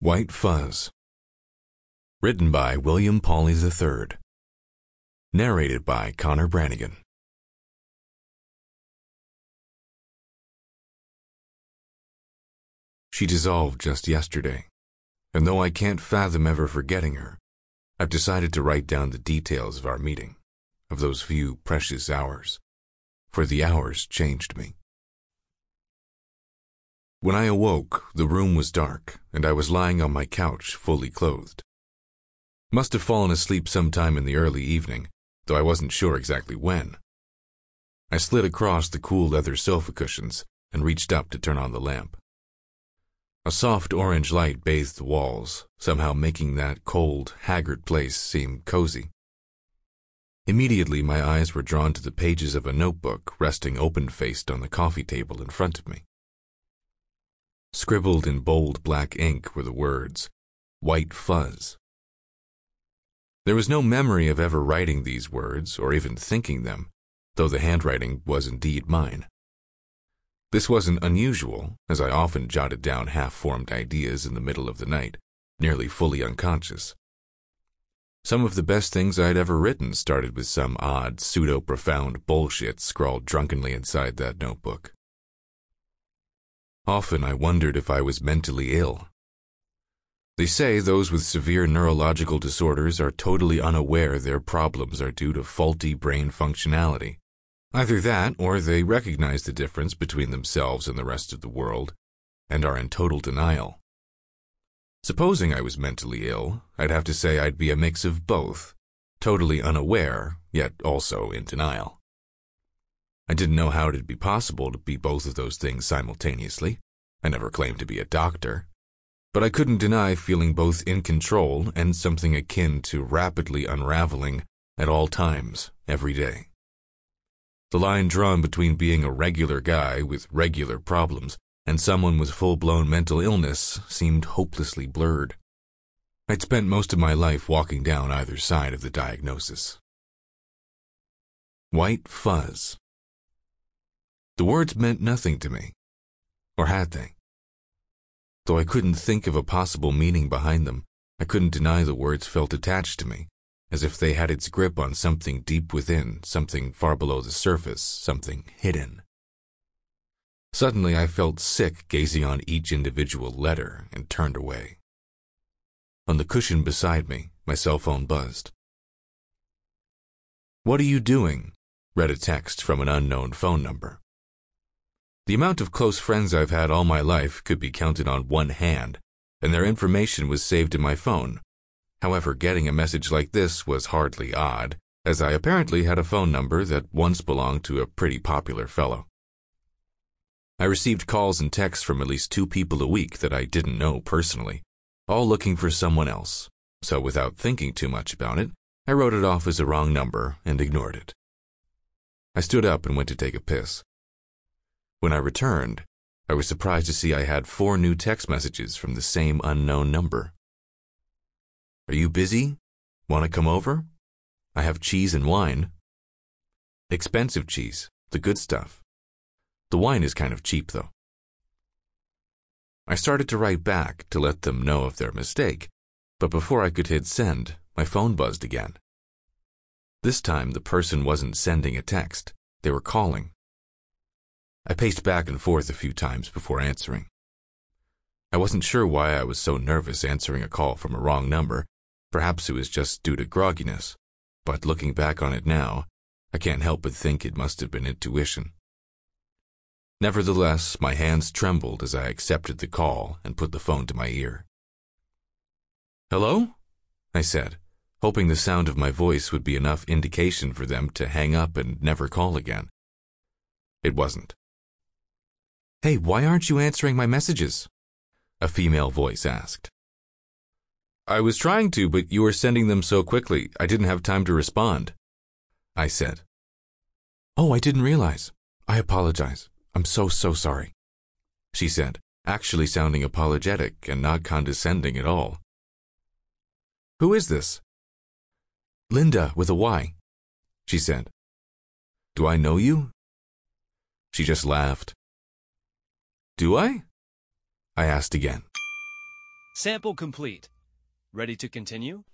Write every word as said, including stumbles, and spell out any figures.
White Fuzz. Written by William Pauley the third. Narrated by Connor Brannigan. She dissolved just yesterday, and though I can't fathom ever forgetting her, I've decided to write down the details of our meeting, of those few precious hours, for the hours changed me. When I awoke, the room was dark, and I was lying on my couch, fully clothed. Must have fallen asleep sometime in the early evening, though I wasn't sure exactly when. I slid across the cool leather sofa cushions and reached up to turn on the lamp. A soft orange light bathed the walls, somehow making that cold, haggard place seem cozy. Immediately my eyes were drawn to the pages of a notebook resting open-faced on the coffee table in front of me. Scribbled in bold black ink were the words, White Fuzz. There was no memory of ever writing these words or even thinking them, though the handwriting was indeed mine. This wasn't unusual, as I often jotted down half-formed ideas in the middle of the night, nearly fully unconscious. Some of the best things I'd ever written started with some odd, pseudo-profound bullshit scrawled drunkenly inside that notebook. Often I wondered if I was mentally ill. They say those with severe neurological disorders are totally unaware their problems are due to faulty brain functionality. Either that, or they recognize the difference between themselves and the rest of the world, and are in total denial. Supposing I was mentally ill, I'd have to say I'd be a mix of both, totally unaware, yet also in denial. I didn't know how it'd be possible to be both of those things simultaneously. I never claimed to be a doctor. But I couldn't deny feeling both in control and something akin to rapidly unraveling at all times, every day. The line drawn between being a regular guy with regular problems and someone with full-blown mental illness seemed hopelessly blurred. I'd spent most of my life walking down either side of the diagnosis. White Fuzz. The words meant nothing to me, or had they? Though I couldn't think of a possible meaning behind them, I couldn't deny the words felt attached to me, as if they had its grip on something deep within, something far below the surface, something hidden. Suddenly I felt sick gazing on each individual letter and turned away. On the cushion beside me, my cell phone buzzed. "What are you doing?" read a text from an unknown phone number. The amount of close friends I've had all my life could be counted on one hand, and their information was saved in my phone. However, getting a message like this was hardly odd, as I apparently had a phone number that once belonged to a pretty popular fellow. I received calls and texts from at least two people a week that I didn't know personally, all looking for someone else, so without thinking too much about it, I wrote it off as a wrong number and ignored it. I stood up and went to take a piss. When I returned, I was surprised to see I had four new text messages from the same unknown number. "Are you busy? Want to come over? I have cheese and wine. Expensive cheese, the good stuff. The wine is kind of cheap, though." I started to write back to let them know of their mistake, but before I could hit send, my phone buzzed again. This time, the person wasn't sending a text. They were calling. I paced back and forth a few times before answering. I wasn't sure why I was so nervous answering a call from a wrong number. Perhaps it was just due to grogginess, but looking back on it now, I can't help but think it must have been intuition. Nevertheless, my hands trembled as I accepted the call and put the phone to my ear. "Hello?" I said, hoping the sound of my voice would be enough indication for them to hang up and never call again. It wasn't. "Hey, why aren't you answering my messages?" a female voice asked. "I was trying to, but you were sending them so quickly, I didn't have time to respond," I said. "Oh, I didn't realize. I apologize. I'm so, so sorry," she said, actually sounding apologetic and not condescending at all. "Who is this?" "Linda, with a Y," she said. "Do I know you?" She just laughed. "Do I?" I asked again. Sample complete. Ready to continue?